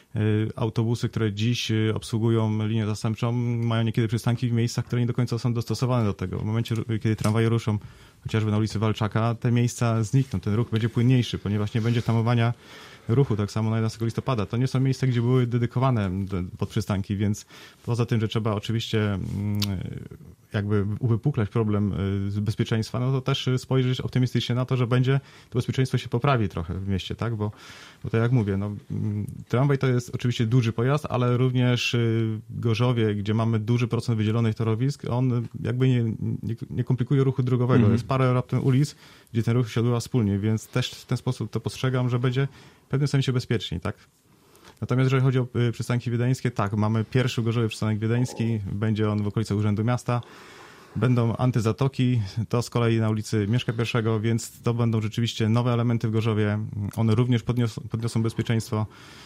autobusy, które dziś obsługują linię zastępczą, mają niekiedy przystanki w miejscach, które nie do końca są dostosowane do tego. W momencie, kiedy tramwaje ruszą chociażby na ulicy Walczaka, te miejsca znikną, ten ruch będzie płynniejszy, ponieważ nie będzie tamowania ruchu, tak samo na jedenastego listopada. To nie są miejsca, gdzie były dedykowane pod przystanki, więc poza tym, że trzeba oczywiście jakby uwypuklać problem bezpieczeństwa, no to też spojrzeć optymistycznie na to, że będzie to bezpieczeństwo się poprawi trochę w mieście, tak? Bo, bo tak jak mówię, no, tramwaj to jest oczywiście duży pojazd, ale również Gorzowie, gdzie mamy duży procent wydzielonych torowisk, on jakby nie, nie, nie komplikuje ruchu drogowego. Mm. Jest parę raptem ulic, gdzie ten ruch się odbywa wspólnie, więc też w ten sposób to postrzegam, że będzie w pewnym sensie bezpieczniej, tak? Natomiast jeżeli chodzi o przystanki wiedeńskie, tak, mamy pierwszy Gorzowy przystanek wiedeński, będzie on w okolicach Urzędu Miasta. Będą antyzatoki, to z kolei na ulicy Mieszka I, więc to będą rzeczywiście nowe elementy w Gorzowie. One również podniosą, podniosą bezpieczeństwo.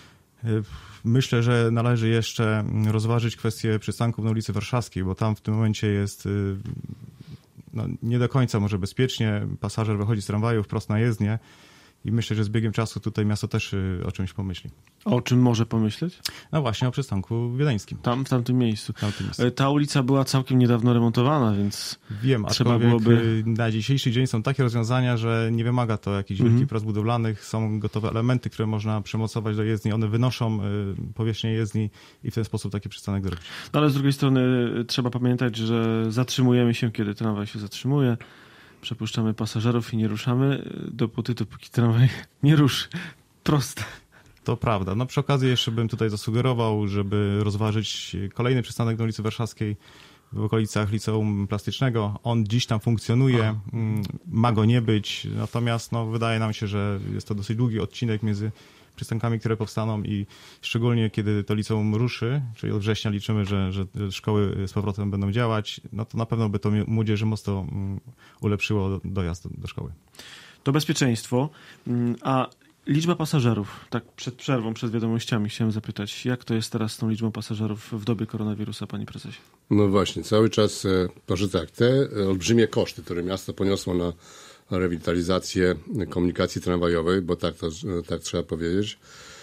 Myślę, że należy jeszcze rozważyć kwestię przystanków na ulicy Warszawskiej, bo tam w tym momencie jest no, nie do końca może bezpiecznie. Pasażer wychodzi z tramwaju wprost na jezdnię. I myślę, że z biegiem czasu tutaj miasto też o czymś pomyśli. O czym może pomyśleć? No właśnie, o przystanku wiedeńskim. Tam, w tamtym miejscu. W tamtym miejscu. Ta ulica była całkiem niedawno remontowana, więc wiem, trzeba byłoby... na dzisiejszy dzień są takie rozwiązania, że nie wymaga to jakichś mm-hmm. wielkich prac budowlanych. Są gotowe elementy, które można przymocować do jezdni. One wynoszą powierzchnię jezdni i w ten sposób taki przystanek zrobić. No ale z drugiej strony trzeba pamiętać, że zatrzymujemy się, kiedy tramwaj się zatrzymuje. Przepuszczamy pasażerów i nie ruszamy dopóty, dopóki tramwaj nie ruszy. Proste. To prawda. No przy okazji jeszcze bym tutaj zasugerował, żeby rozważyć kolejny przystanek na ulicy Warszawskiej w okolicach Liceum Plastycznego. On dziś tam funkcjonuje, Aha. ma go nie być, natomiast no, wydaje nam się, że jest to dosyć długi odcinek między przystankami, które powstaną i szczególnie kiedy to liceum ruszy, czyli od września liczymy, że, że szkoły z powrotem będą działać, no to na pewno by to młodzieży mocno ulepszyło dojazd do, do szkoły. To bezpieczeństwo, a liczba pasażerów, tak przed przerwą, przed wiadomościami chciałem zapytać, jak to jest teraz z tą liczbą pasażerów w dobie koronawirusa, panie prezesie? No właśnie, cały czas, proszę tak, te olbrzymie koszty, które miasto poniosło na rewitalizację komunikacji tramwajowej, bo tak to tak trzeba powiedzieć,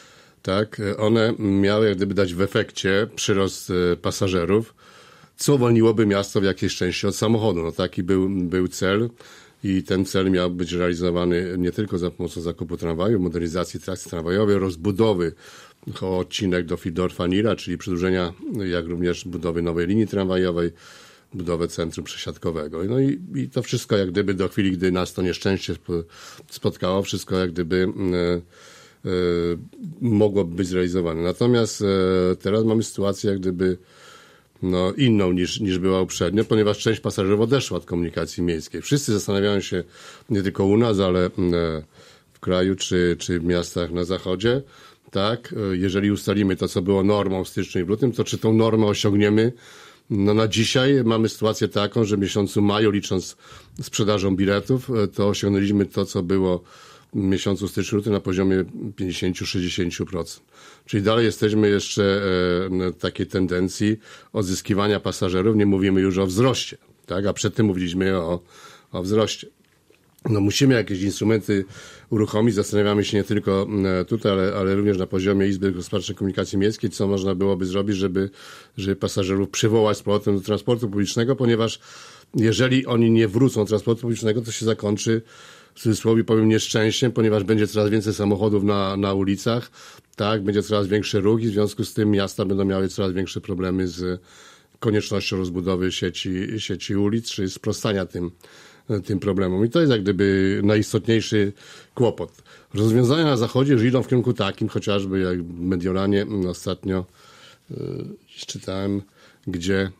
tak, one miały jak gdyby dać w efekcie przyrost pasażerów, co uwolniłoby miasto w jakiejś części od samochodu. No taki był, był cel i ten cel miał być realizowany nie tylko za pomocą zakupu tramwaju, modernizacji trakcji tramwajowej, rozbudowy o odcinek do Fidorfa-Nira, czyli przedłużenia, jak również budowy nowej linii tramwajowej, budowę centrum przesiadkowego. No i, i to wszystko jak gdyby do chwili, gdy nas to nieszczęście spotkało, wszystko jak gdyby e, e, mogłoby być zrealizowane. Natomiast e, teraz mamy sytuację jak gdyby no, inną niż, niż była uprzednio, ponieważ część pasażerów odeszła od komunikacji miejskiej. Wszyscy zastanawiają się nie tylko u nas, ale e, w kraju czy, czy w miastach na zachodzie, tak, jeżeli ustalimy to, co było normą w styczniu i w lutym, to czy tą normę osiągniemy. No na dzisiaj mamy sytuację taką, że w miesiącu maju, licząc sprzedażą biletów, to osiągnęliśmy to, co było w miesiącu styczniu na poziomie pięćdziesiąt do sześćdziesięciu procent. Czyli dalej jesteśmy jeszcze w takiej tendencji odzyskiwania pasażerów. Nie mówimy już o wzroście, tak? A przedtem mówiliśmy o, o wzroście. No musimy jakieś instrumenty uruchomić. Zastanawiamy się nie tylko tutaj, ale, ale również na poziomie Izby Gospodarczej Komunikacji Miejskiej, co można byłoby zrobić, żeby, żeby pasażerów przywołać z powrotem do transportu publicznego, ponieważ jeżeli oni nie wrócą do transportu publicznego, to się zakończy, w cudzysłowie powiem, nieszczęściem, ponieważ będzie coraz więcej samochodów na, na ulicach, tak, będzie coraz większy ruch i w związku z tym miasta będą miały coraz większe problemy z koniecznością rozbudowy sieci, sieci ulic, czy sprostania tym tym problemom. I to jest jak gdyby najistotniejszy kłopot. Rozwiązania na zachodzie już idą w kierunku takim, chociażby jak w Mediolanie ostatnio yy, czytałem, gdzie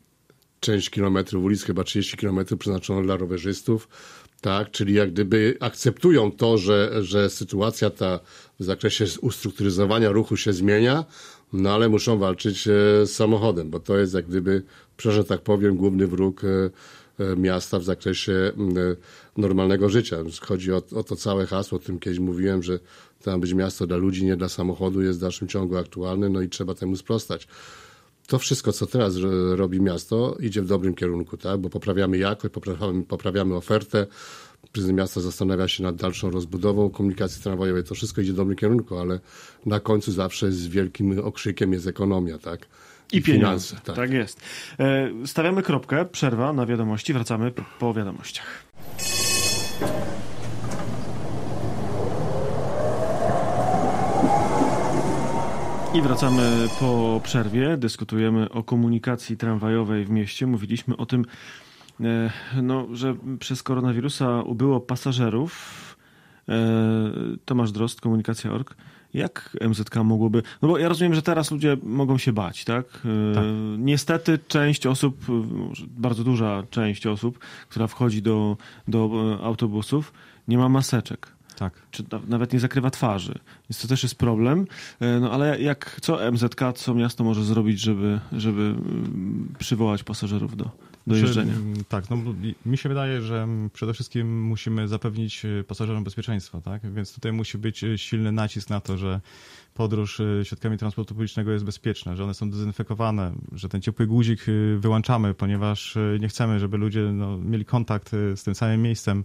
część kilometrów ulic, chyba trzydzieści kilometrów przeznaczono dla rowerzystów, tak, czyli jak gdyby akceptują to, że, że sytuacja ta w zakresie ustrukturyzowania ruchu się zmienia, no ale muszą walczyć z samochodem, bo to jest jak gdyby, że tak powiem, główny wróg miasta w zakresie normalnego życia. Chodzi o, o to całe hasło, o tym kiedyś mówiłem, że to ma być miasto dla ludzi, nie dla samochodu, jest w dalszym ciągu aktualny, no i trzeba temu sprostać. To wszystko, co teraz robi miasto, idzie w dobrym kierunku, tak? Bo poprawiamy jakość, poprawiamy, poprawiamy ofertę, Prezydent miasta zastanawia się nad dalszą rozbudową komunikacji tramwajowej. To wszystko idzie w dobrym kierunku, ale na końcu zawsze z wielkim okrzykiem jest ekonomia, tak? I, I pieniądze. Tak. tak jest. E, stawiamy kropkę, przerwa na wiadomości, wracamy po, po wiadomościach. I wracamy po przerwie. Dyskutujemy o komunikacji tramwajowej w mieście. Mówiliśmy o tym, e, no, że przez koronawirusa ubyło pasażerów. E, Tomasz Drozd, komunikacja kropka org. Jak M Z K mogłoby... No bo ja rozumiem, że teraz ludzie mogą się bać, tak? E, tak. Niestety część osób, bardzo duża część osób, która wchodzi do, do autobusów, nie ma maseczek. Tak. Czy nawet nie zakrywa twarzy. Więc to też jest problem. No ale jak, co M Z K, co miasto może zrobić, żeby, żeby przywołać pasażerów do, do jeżdżenia? Czy, tak, no mi się wydaje, że przede wszystkim musimy zapewnić pasażerom bezpieczeństwo, tak? Więc tutaj musi być silny nacisk na to, że podróż środkami transportu publicznego jest bezpieczna, że one są dezynfekowane, że ten ciepły guzik wyłączamy, ponieważ nie chcemy, żeby ludzie no, mieli kontakt z tym samym miejscem,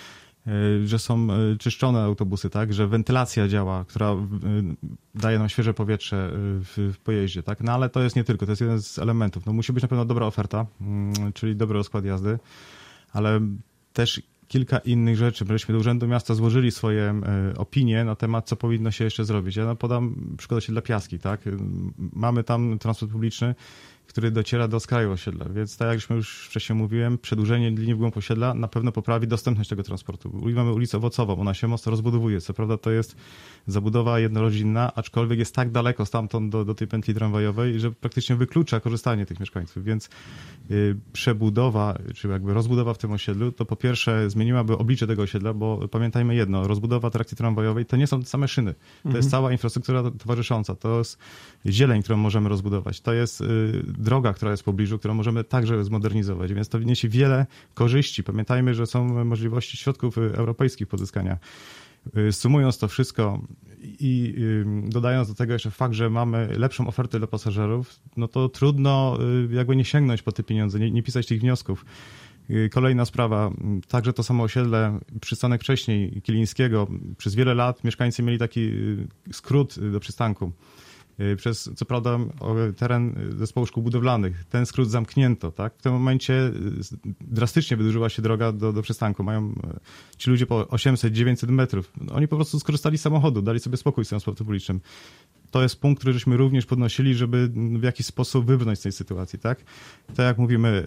że są czyszczone autobusy, tak, że wentylacja działa, która daje nam świeże powietrze w, w pojeździe, tak, no ale to jest nie tylko, to jest jeden z elementów. No musi być na pewno dobra oferta, czyli dobry rozkład jazdy, ale też kilka innych rzeczy. Myśmy do Urzędu Miasta złożyli swoje opinie na temat, co powinno się jeszcze zrobić. Ja podam przykład osiedla Piaski, tak, mamy tam transport publiczny, który dociera do skraju osiedla. Więc tak jak już wcześniej mówiłem, przedłużenie linii w głąb osiedla na pewno poprawi dostępność tego transportu. Mamy ulicę Owocową, ona się mocno rozbudowuje. Co prawda to jest zabudowa jednorodzinna, aczkolwiek jest tak daleko stamtąd do, do tej pętli tramwajowej, że praktycznie wyklucza korzystanie tych mieszkańców. Więc yy, przebudowa, czy jakby rozbudowa w tym osiedlu, to po pierwsze zmieniłaby oblicze tego osiedla, bo pamiętajmy jedno, rozbudowa trakcji tramwajowej to nie są te same szyny. To mhm. jest cała infrastruktura towarzysząca. To jest zieleń, którą możemy rozbudować. To jest yy, droga, która jest w pobliżu, którą możemy także zmodernizować, więc to niesie wiele korzyści. Pamiętajmy, że są możliwości środków europejskich pozyskania. Sumując to wszystko i dodając do tego jeszcze fakt, że mamy lepszą ofertę dla pasażerów, no to trudno jakby nie sięgnąć po te pieniądze, nie, nie pisać tych wniosków. Kolejna sprawa, także to samo osiedle, przystanek wcześniej Kilińskiego, przez wiele lat mieszkańcy mieli taki skrót do przystanku. Przez, co prawda, teren zespołu szkół budowlanych. Ten skrót zamknięto, tak? W tym momencie drastycznie wydłużyła się droga do, do przystanku. Mają ci ludzie po osiemset dziewięćset metrów. Oni po prostu skorzystali z samochodu, dali sobie spokój z transportem publicznym. To jest punkt, który żeśmy również podnosili, żeby w jakiś sposób wybrnąć z tej sytuacji, tak? Tak jak mówimy,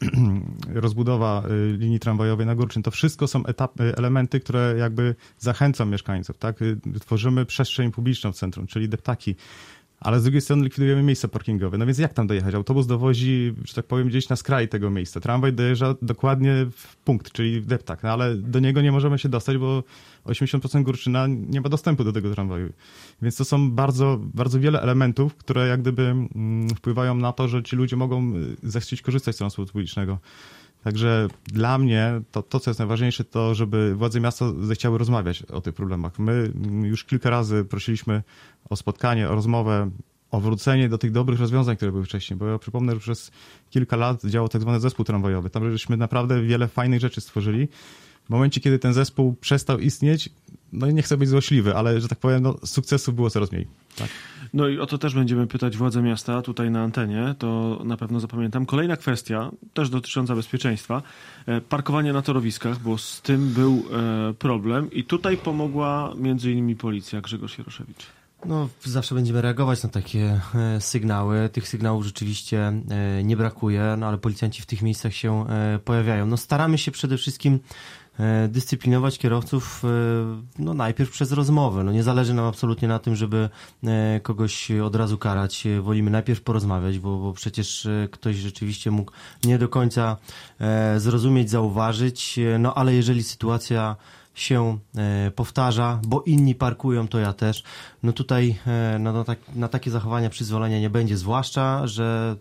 rozbudowa linii tramwajowej na Górczyn, to wszystko są etapy, elementy, które jakby zachęcą mieszkańców, tak? Tworzymy przestrzeń publiczną w centrum, czyli deptaki, ale z drugiej strony likwidujemy miejsca parkingowe. No więc jak tam dojechać? Autobus dowozi, że tak powiem, gdzieś na skraj tego miejsca. Tramwaj dojeżdża dokładnie w punkt, czyli w deptak, no ale do niego nie możemy się dostać, bo osiemdziesiąt procent Górczyna nie ma dostępu do tego tramwaju. Więc to są bardzo, bardzo wiele elementów, które jak gdyby mm, wpływają na to, że ci ludzie mogą zechcieć korzystać z transportu publicznego. Także dla mnie to, to, co jest najważniejsze, to żeby władze miasta zechciały rozmawiać o tych problemach. My już kilka razy prosiliśmy o spotkanie, o rozmowę, o wrócenie do tych dobrych rozwiązań, które były wcześniej, bo ja przypomnę, że przez kilka lat działał tak zwany zespół tramwajowy. Tam żeśmy naprawdę wiele fajnych rzeczy stworzyli. W momencie, kiedy ten zespół przestał istnieć, no i nie chcę być złośliwy, ale, że tak powiem, no, sukcesów było coraz mniej. Tak. No i o to też będziemy pytać władze miasta tutaj na antenie, to na pewno zapamiętam. Kolejna kwestia, też dotycząca bezpieczeństwa, parkowanie na torowiskach, bo z tym był problem i tutaj pomogła między innymi policja. Grzegorz Jaroszewicz. No, zawsze będziemy reagować na takie e, sygnały. Tych sygnałów rzeczywiście e, nie brakuje, no ale policjanci w tych miejscach się e, pojawiają. No, staramy się przede wszystkim e, dyscyplinować kierowców e, no, najpierw przez rozmowę. No, nie zależy nam absolutnie na tym, żeby e, kogoś od razu karać. Wolimy najpierw porozmawiać, bo, bo przecież e, ktoś rzeczywiście mógł nie do końca e, zrozumieć, zauważyć. E, no ale jeżeli sytuacja się e, powtarza, bo inni parkują, to ja też. No tutaj e, no, no, tak, na takie zachowania przyzwolenia nie będzie, zwłaszcza, że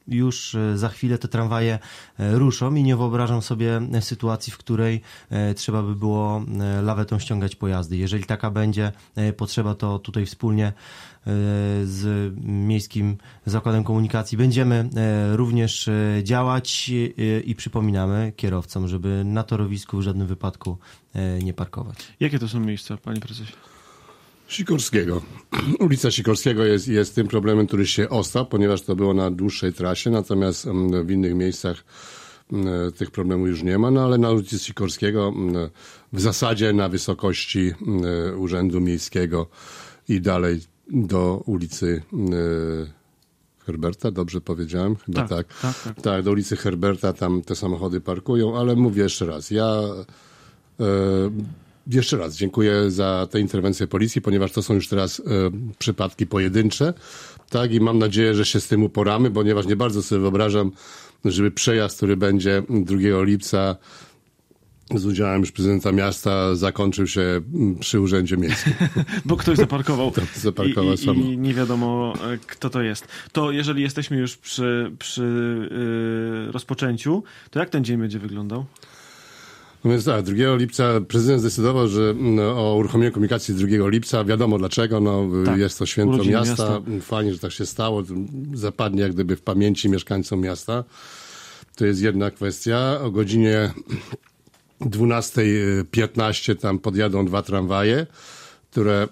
już za chwilę te tramwaje ruszą i nie wyobrażam sobie sytuacji, w której trzeba by było lawetą ściągać pojazdy. Jeżeli taka będzie potrzeba, to tutaj wspólnie z Miejskim Zakładem Komunikacji będziemy również działać i przypominamy kierowcom, żeby na torowisku w żadnym wypadku nie parkować. Jakie to są miejsca, panie prezesie? Sikorskiego. Ulica Sikorskiego jest, jest tym problemem, który się ostał, ponieważ to było na dłuższej trasie, natomiast w innych miejscach tych problemów już nie ma, no ale na ulicy Sikorskiego w zasadzie na wysokości Urzędu Miejskiego i dalej do ulicy Herberta, dobrze powiedziałem? Chyba tak. Tak, tak, tak. Tak, do ulicy Herberta tam te samochody parkują, ale mówię jeszcze raz, ja e, jeszcze raz dziękuję za tę interwencję policji, ponieważ to są już teraz e, przypadki pojedyncze, tak, i mam nadzieję, że się z tym uporamy, ponieważ nie bardzo sobie wyobrażam, żeby przejazd, który będzie drugiego lipca z udziałem już prezydenta miasta, zakończył się przy Urzędzie Miejskim. Bo ktoś zaparkował, to zaparkował i, i, i nie wiadomo, kto to jest. To jeżeli jesteśmy już przy, przy yy, rozpoczęciu, to jak ten dzień będzie wyglądał? No więc tak, drugiego lipca prezydent zdecydował, że no, o uruchomieniu komunikacji drugiego lipca, wiadomo dlaczego, no, tak, jest to święto miasta. miasta, fajnie, że tak się stało, zapadnie jak gdyby w pamięci mieszkańcom miasta. To jest jedna kwestia. O godzinie dwunasta piętnaście tam podjadą dwa tramwaje, które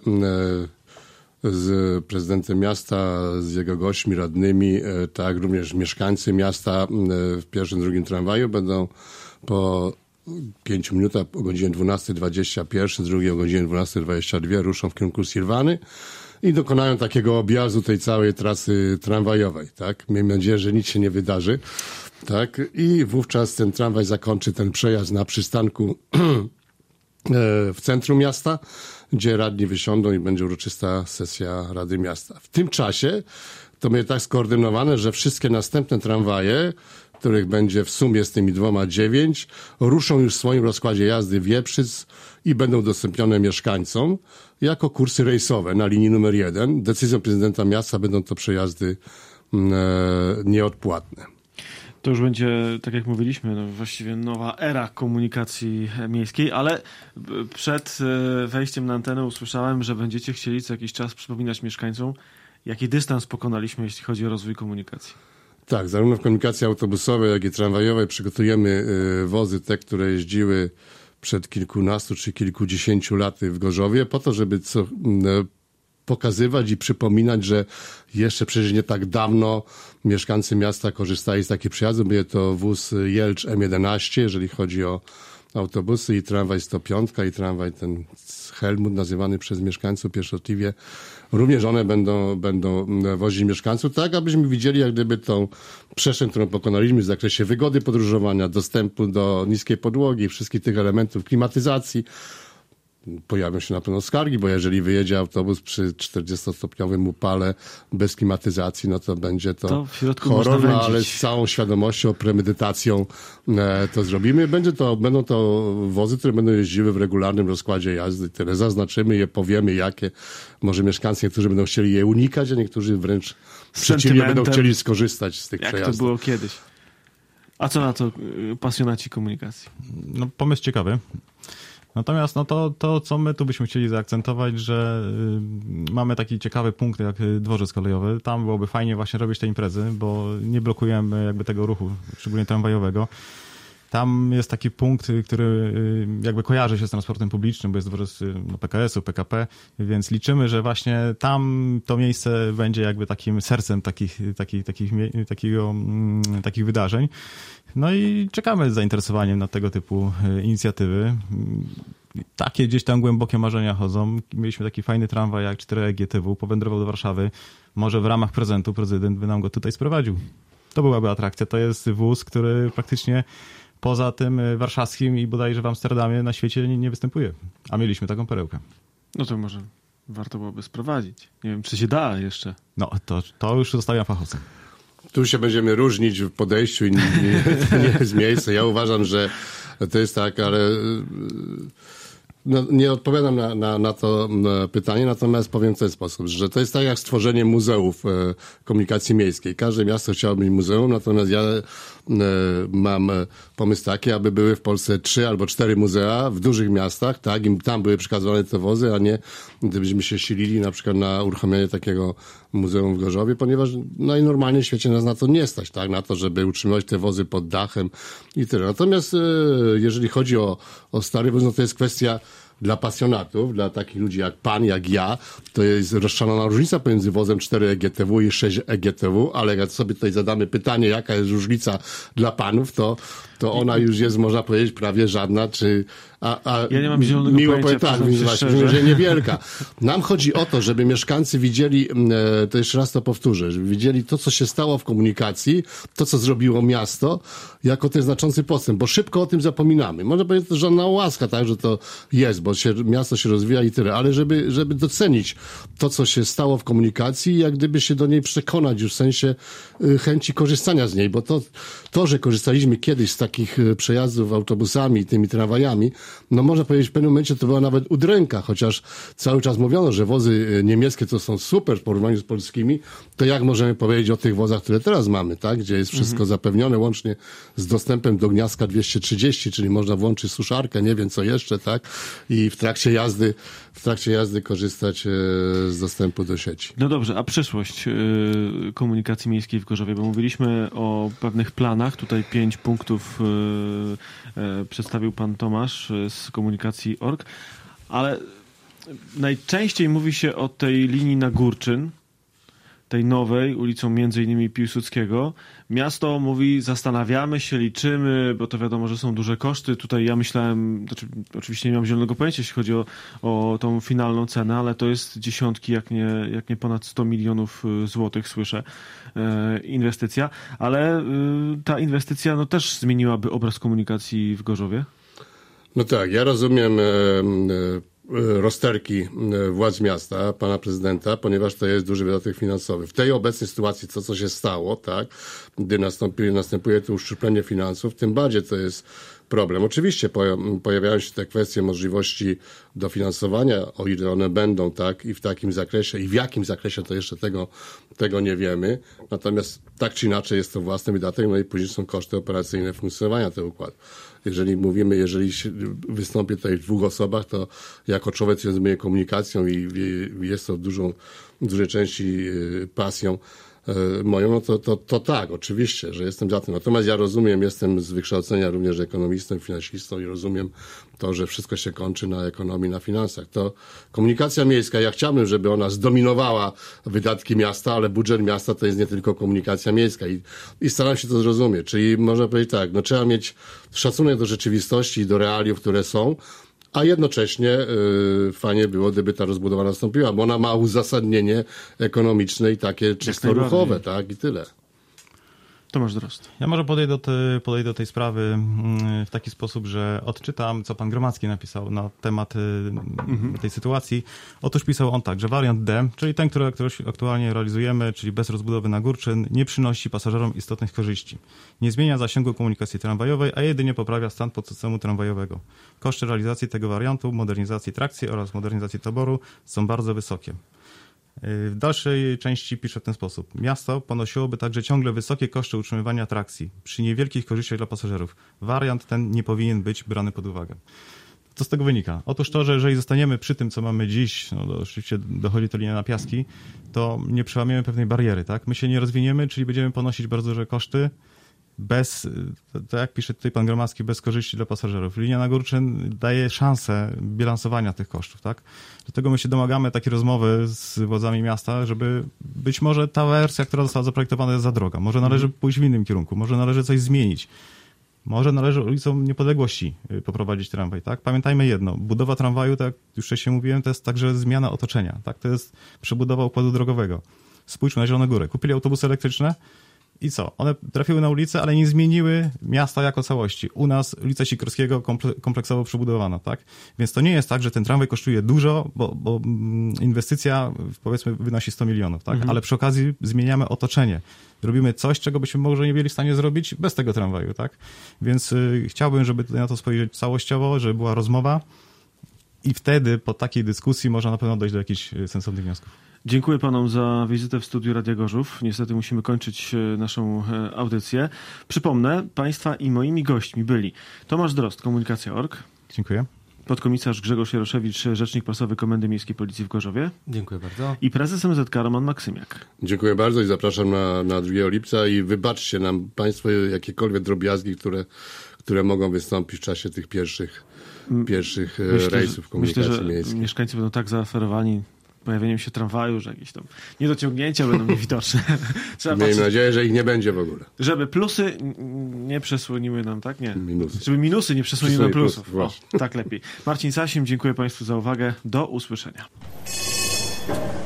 z prezydentem miasta, z jego gośćmi, radnymi, tak również mieszkańcy miasta w pierwszym, drugim tramwaju będą po pięciu minutach o godzinie dwunasta dwadzieścia jeden, drugi o godzinie dwunasta dwadzieścia dwa ruszą w kierunku Silwany i dokonają takiego objazdu tej całej trasy tramwajowej, tak? Miejmy nadzieję, że nic się nie wydarzy. Tak, i wówczas ten tramwaj zakończy ten przejazd na przystanku w centrum miasta, gdzie radni wysiądą i będzie uroczysta sesja Rady Miasta. W tym czasie to będzie tak skoordynowane, że wszystkie następne tramwaje, których będzie w sumie z tymi dwoma dziewięć, ruszą już w swoim rozkładzie jazdy w Wieprzyc i będą udostępnione mieszkańcom jako kursy rejsowe na linii numer jeden. Decyzją prezydenta miasta będą to przejazdy e, nieodpłatne. To już będzie, tak jak mówiliśmy, no właściwie nowa era komunikacji miejskiej, ale przed wejściem na antenę usłyszałem, że będziecie chcieli co jakiś czas przypominać mieszkańcom, jaki dystans pokonaliśmy, jeśli chodzi o rozwój komunikacji. Tak, zarówno w komunikacji autobusowej, jak i tramwajowej przygotujemy wozy, te, które jeździły przed kilkunastu czy kilkudziesięciu laty w Gorzowie, po to, żeby co... pokazywać i przypominać, że jeszcze przecież nie tak dawno mieszkańcy miasta korzystali z takich przejazdów. Będzie to wóz Jelcz M jedenaście, jeżeli chodzi o autobusy, i tramwaj sto pięć, i tramwaj ten Helmut, nazywany przez mieszkańców pieszczotliwie. Również one będą, będą wozić mieszkańców, tak abyśmy widzieli jak gdyby tą przestrzeń, którą pokonaliśmy w zakresie wygody podróżowania, dostępu do niskiej podłogi, wszystkich tych elementów, klimatyzacji. Pojawią się na pewno skargi, bo jeżeli wyjedzie autobus przy czterdziestostopniowym upale bez klimatyzacji, no to będzie to, to horror, no, ale z całą świadomością, premedytacją e, to zrobimy. Będzie to, będą to wozy, które będą jeździły w regularnym rozkładzie jazdy. Tyle zaznaczymy je, powiemy jakie. Może mieszkańcy niektórzy będą chcieli je unikać, a niektórzy wręcz przeciwnie będą chcieli skorzystać z tych jak przejazdów. Jak to było kiedyś. A co na to pasjonaci komunikacji? No pomysł ciekawy. Natomiast no to, to, co my tu byśmy chcieli zaakcentować, że y, mamy taki ciekawy punkt jak dworzec kolejowy. Tam byłoby fajnie właśnie robić te imprezy, bo nie blokujemy jakby tego ruchu, szczególnie tramwajowego. Tam jest taki punkt, który y, jakby kojarzy się z transportem publicznym, bo jest dworzec no, P K S u, P K P, więc liczymy, że właśnie tam to miejsce będzie jakby takim sercem takich, takich, takich, takiego, mm, takich wydarzeń. No i czekamy z zainteresowaniem na tego typu inicjatywy. Takie gdzieś tam głębokie marzenia chodzą. Mieliśmy taki fajny tramwaj jak cztery E G T W, powędrował do Warszawy. Może w ramach prezentu prezydent by nam go tutaj sprowadził. To byłaby atrakcja. To jest wóz, który praktycznie poza tym warszawskim i bodajże w Amsterdamie na świecie nie, nie występuje. A mieliśmy taką perełkę. No to może warto byłoby sprowadzić. Nie wiem, czy się da jeszcze. No to, to już zostawiam fachowcom. Tu się będziemy różnić w podejściu i nie, nie, nie z miejsca. Ja uważam, że to jest tak, ale no, nie odpowiadam na, na, na to na pytanie, natomiast powiem w ten sposób, że to jest tak jak stworzenie muzeów e, komunikacji miejskiej. Każde miasto chciało mieć muzeum, natomiast ja e, mam pomysł taki, aby były w Polsce trzy albo cztery muzea w dużych miastach, tak, i tam były przekazywane te wozy, a nie gdybyśmy się silili na przykład na uruchomienie takiego muzeum w Gorzowie, ponieważ najnormalniej w świecie nas na to nie stać, tak, na to, żeby utrzymywać te wozy pod dachem i tyle. Natomiast e, jeżeli chodzi o, o stary wóz, no to jest kwestia dla pasjonatów, dla takich ludzi jak pan, jak ja, to jest rozszalona różnica pomiędzy wozem cztery E G T W i sześć E G T W, ale jak sobie tutaj zadamy pytanie, jaka jest różnica dla panów, to, to ona już jest, można powiedzieć, prawie żadna, czy a, a ja nie mam zielonego miło pojęcia, tak, więc właśnie, właśnie, że niewielka. Nam chodzi o to, żeby mieszkańcy widzieli, to jeszcze raz to powtórzę, żeby widzieli to, co się stało w komunikacji, to, co zrobiło miasto, jako ten znaczący postęp, bo szybko o tym zapominamy. Można powiedzieć, to żadna łaska, tak, że to jest, bo się, miasto się rozwija i tyle, ale żeby, żeby docenić to, co się stało w komunikacji, jak gdyby się do niej przekonać już w sensie chęci korzystania z niej, bo to, to, że korzystaliśmy kiedyś z takich przejazdów autobusami i tymi tramwajami, no można powiedzieć, w pewnym momencie to była nawet udręka, chociaż cały czas mówiono, że wozy niemieckie to są super w porównaniu z polskimi, to jak możemy powiedzieć o tych wozach, które teraz mamy, tak, gdzie jest wszystko mhm. zapewnione łącznie z dostępem do Gniazda dwieście trzydzieści, czyli można włączyć suszarkę, nie wiem co jeszcze, tak, i w trakcie jazdy, w trakcie jazdy korzystać e, z dostępu do sieci. No dobrze, a przyszłość e, komunikacji miejskiej w Gorzowie, bo mówiliśmy o pewnych planach, tutaj pięć punktów e, e, przedstawił pan Tomasz z komunikacji kropka org, ale najczęściej mówi się o tej linii na Górczyn, tej nowej, ulicą między innymi Piłsudskiego. Miasto mówi, zastanawiamy się, liczymy, bo to wiadomo, że są duże koszty. Tutaj ja myślałem, znaczy, oczywiście nie mam zielonego pojęcia, jeśli chodzi o, o tą finalną cenę, ale to jest dziesiątki, jak nie, jak nie ponad sto milionów złotych, słyszę, e, inwestycja. Ale e, ta inwestycja no, też zmieniłaby obraz komunikacji w Gorzowie? No tak, ja rozumiem e, e, rozterki władz miasta, pana prezydenta, ponieważ to jest duży wydatek finansowy. W tej obecnej sytuacji, to co się stało, tak, gdy nastąpi, następuje to uszczuplenie finansów, tym bardziej to jest problem. Oczywiście pojawiają się te kwestie możliwości dofinansowania, o ile one będą, tak, i w takim zakresie, i w jakim zakresie, to jeszcze tego, tego nie wiemy. Natomiast tak czy inaczej jest to własny wydatek, no i później są koszty operacyjne funkcjonowania tego układu. Jeżeli mówimy, jeżeli wystąpi tutaj w dwóch osobach, to jako człowiek, który zajmuje komunikacją i jest to dużą, w dużej części pasją moją, no to, to, to tak, oczywiście, że jestem za tym. Natomiast ja rozumiem, jestem z wykształcenia również ekonomistą, finansistą i rozumiem to, że wszystko się kończy na ekonomii, na finansach. To komunikacja miejska, ja chciałbym, żeby ona zdominowała wydatki miasta, ale budżet miasta to jest nie tylko komunikacja miejska i, i staram się to zrozumieć. Czyli można powiedzieć tak, no trzeba mieć szacunek do rzeczywistości i do realiów, które są, a jednocześnie y, fajnie było, gdyby ta rozbudowa nastąpiła, bo ona ma uzasadnienie ekonomiczne i takie czysto ruchowe, tak, i tyle. Tomasz Drozd. Ja może podejdę do, te, podejdę do tej sprawy w taki sposób, że odczytam, co pan Gromacki napisał na temat mhm. tej sytuacji. Otóż pisał on tak, że wariant D, czyli ten, który aktualnie realizujemy, czyli bez rozbudowy na Górczyn, nie przynosi pasażerom istotnych korzyści. Nie zmienia zasięgu komunikacji tramwajowej, a jedynie poprawia stan podsystemu tramwajowego. Koszty realizacji tego wariantu, modernizacji trakcji oraz modernizacji taboru są bardzo wysokie. W dalszej części pisze w ten sposób. Miasto ponosiłoby także ciągle wysokie koszty utrzymywania atrakcji przy niewielkich korzyściach dla pasażerów. Wariant ten nie powinien być brany pod uwagę. Co z tego wynika? Otóż to, że jeżeli zostaniemy przy tym, co mamy dziś, no to oczywiście dochodzi to linia na piaski, to nie przełamiemy pewnej bariery, tak? My się nie rozwiniemy, czyli będziemy ponosić bardzo duże koszty bez, tak jak pisze tutaj pan Gromacki, bez korzyści dla pasażerów. Linia na Górczyn daje szansę bilansowania tych kosztów, tak? Dlatego my się domagamy takiej rozmowy z władzami miasta, żeby być może ta wersja, która została zaprojektowana, jest za droga. Może należy pójść w innym kierunku, może należy coś zmienić. Może należy ulicą Niepodległości poprowadzić tramwaj, tak? Pamiętajmy jedno, budowa tramwaju, tak jak już wcześniej mówiłem, to jest także zmiana otoczenia, tak? To jest przebudowa układu drogowego. Spójrzmy na Zieloną Górę. Kupili autobusy elektryczne, i co? One trafiły na ulicę, ale nie zmieniły miasta jako całości. U nas ulica Sikorskiego kompleksowo przebudowana, tak? Więc to nie jest tak, że ten tramwaj kosztuje dużo, bo, bo inwestycja, powiedzmy, wynosi sto milionów, tak? Mhm. Ale przy okazji zmieniamy otoczenie. Robimy coś, czego byśmy może nie byli w stanie zrobić bez tego tramwaju, tak? Więc y, chciałbym, żeby na to spojrzeć całościowo, żeby była rozmowa I wtedy po takiej dyskusji można na pewno dojść do jakichś sensownych wniosków. Dziękuję panom za wizytę w studiu Radia Gorzów. Niestety musimy kończyć naszą audycję. Przypomnę, państwa i moimi gośćmi byli Tomasz Drozd, Komunikacja kropka org. Dziękuję. Podkomisarz Grzegorz Jaroszewicz, rzecznik prasowy Komendy Miejskiej Policji w Gorzowie. Dziękuję bardzo. I prezes M Z K Roman Maksymiak. Dziękuję bardzo i zapraszam na, na drugiego lipca i wybaczcie nam państwo jakiekolwiek drobiazgi, które, które mogą wystąpić w czasie tych pierwszych, pierwszych myślę, rejsów komunikacji myślę, że miejskiej. Mieszkańcy będą tak zaaferowani pojawieniem się tramwaju, że jakieś tam niedociągnięcia będą niewidoczne. Trzeba Miejmy patrzeć, nadzieję, że ich nie będzie w ogóle. żeby plusy nie przesłoniły nam, tak? Nie. Minusy. Żeby minusy nie przesłoniły nam Przesłoniły plusów. plusów, O, tak lepiej. Marcin Sasim, dziękuję państwu za uwagę. Do usłyszenia.